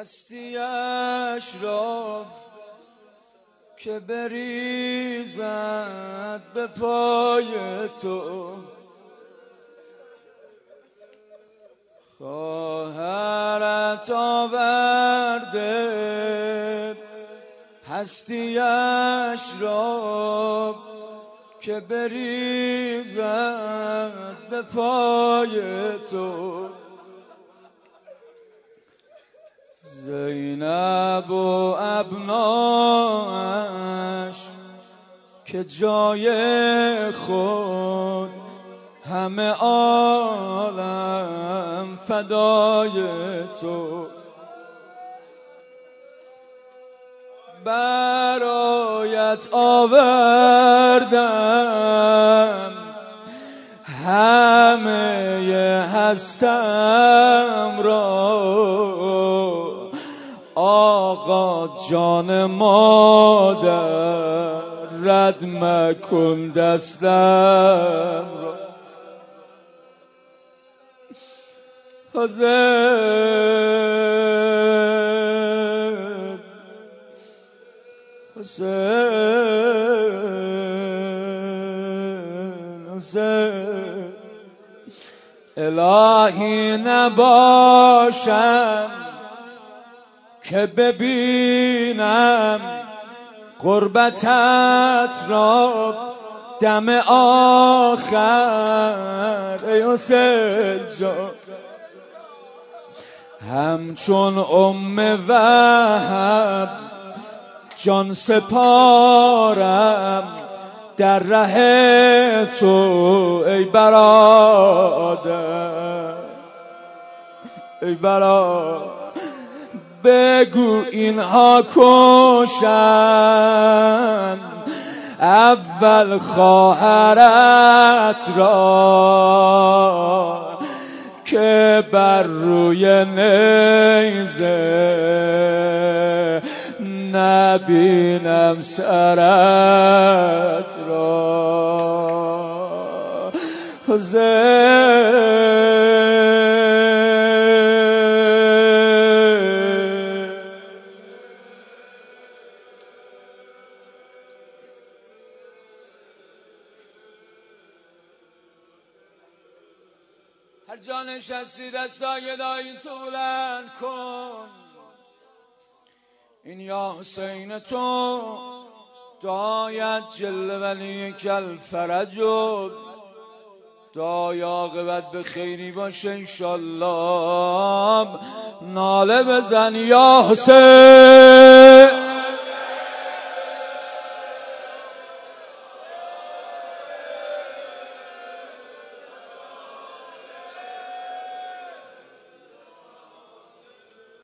هستیش را که بریزد به پای تو، خواهرت آورده هستیش را که بریزد به پای تو. زینب و ابناش که جای خود همه عالم فدای تو، برایت آوردم همه هستم را، آقا جان مادر رد مکن دستم را. حسین حسین حسین، الهی نباشم که ببینم غربتت را دم آخر. ای حسین جان، همچون وهب جان سپارم در ره تو ای برادر، ای برادر. بگو اینها کشن اول خواهرت را که بر روی نیزه نبینم سرت را. هر جا نشستی دستای دایی تو بلند کن، این یا حسین تو دایت جل ولی کل فرج و دای عاقبت به خیری باشه انشالله. ناله بزن یا حسین.